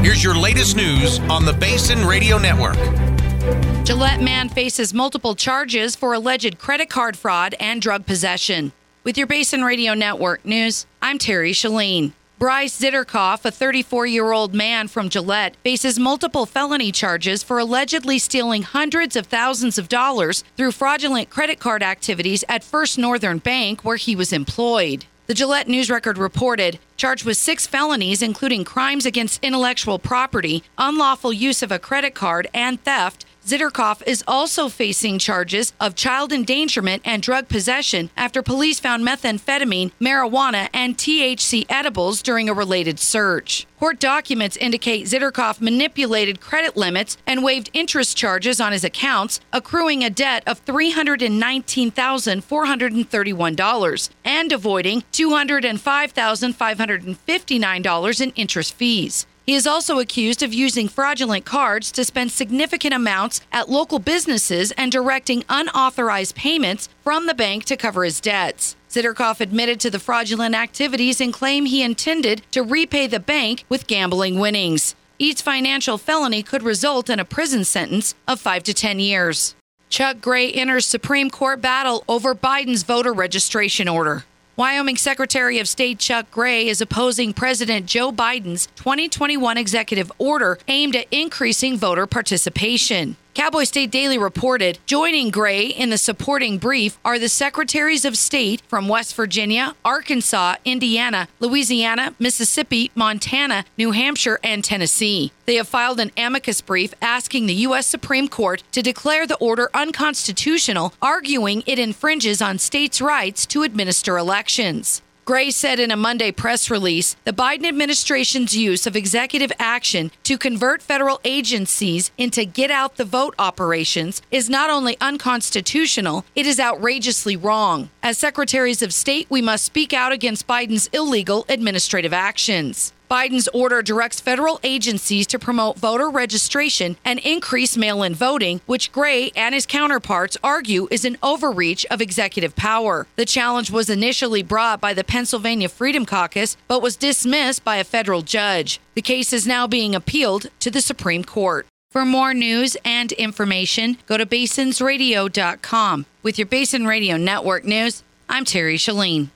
Here's your latest news on the Basin Radio Network. Gillette man faces multiple charges for alleged credit card fraud and drug possession. With your Basin Radio Network news, I'm Terry Shalene. Bryce Zitterkoff, a 34-year-old man from Gillette, faces multiple felony charges for allegedly stealing hundreds of thousands of dollars through fraudulent credit card activities at First Northern Bank, where he was employed. The Gillette News Record reported, charged with 6 felonies, including crimes against intellectual property, unlawful use of a credit card, and theft. Zitterkoff is also facing charges of child endangerment and drug possession after police found methamphetamine, marijuana, and THC edibles during a related search. Court documents indicate Zitterkoff manipulated credit limits and waived interest charges on his accounts, accruing a debt of $319,431 and avoiding $205,559 in interest fees. He is also accused of using fraudulent cards to spend significant amounts at local businesses and directing unauthorized payments from the bank to cover his debts. Zitterkoff admitted to the fraudulent activities and claimed he intended to repay the bank with gambling winnings. Each financial felony could result in a prison sentence of 5 to 10 years. Chuck Gray enters Supreme Court battle over Biden's voter registration order. Wyoming Secretary of State Chuck Gray is opposing President Joe Biden's 2021 executive order aimed at increasing voter participation. Cowboy State Daily reported, joining Gray in the supporting brief are the Secretaries of State from West Virginia, Arkansas, Indiana, Louisiana, Mississippi, Montana, New Hampshire, and Tennessee. They have filed an amicus brief asking the U.S. Supreme Court to declare the order unconstitutional, arguing it infringes on states' rights to administer elections. Gray said in a Monday press release, the Biden administration's use of executive action to convert federal agencies into get-out-the-vote operations is not only unconstitutional, it is outrageously wrong. As Secretaries of State, we must speak out against Biden's illegal administrative actions. Biden's order directs federal agencies to promote voter registration and increase mail-in voting, which Gray and his counterparts argue is an overreach of executive power. The challenge was initially brought by the Pennsylvania Freedom Caucus, but was dismissed by a federal judge. The case is now being appealed to the Supreme Court. For more news and information, go to basinsradio.com. With your Basin Radio Network news, I'm Terry Shalene.